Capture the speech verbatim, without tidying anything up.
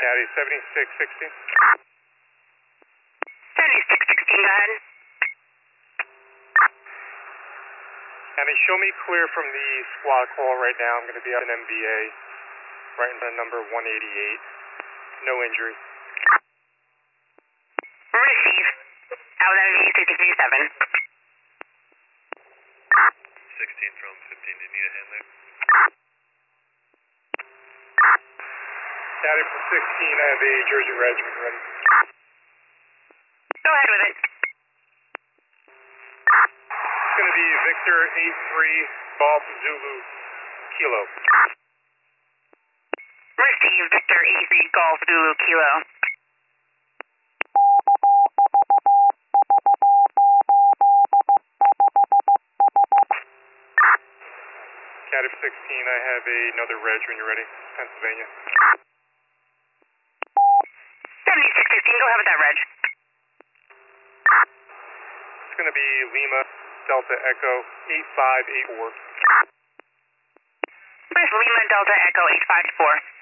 Caddy, seventy-six sixteen. seventy-six sixteen, go ahead. Caddy, show me clear from the squad call right now. I'm going to be out in M B A, right in front of number one eighty-eight. No injuries. Receive. Out with M V sixty-three seven. sixteen from fifteen, do you need a hand there? Caddy, for sixteen, I have a Jersey Regiment ready. Go ahead with it. It's going to be Victor eight three Golf Zulu Kilo. Receive, Victor eighty-three Golf Zulu Kilo. Caddy, for sixteen, I have another reg when you're ready. Pennsylvania. seventy-six sixteen, go ahead with that reg. It's going to be Lima Delta Echo eight five eight four. Where's Lima Delta Echo eight five four?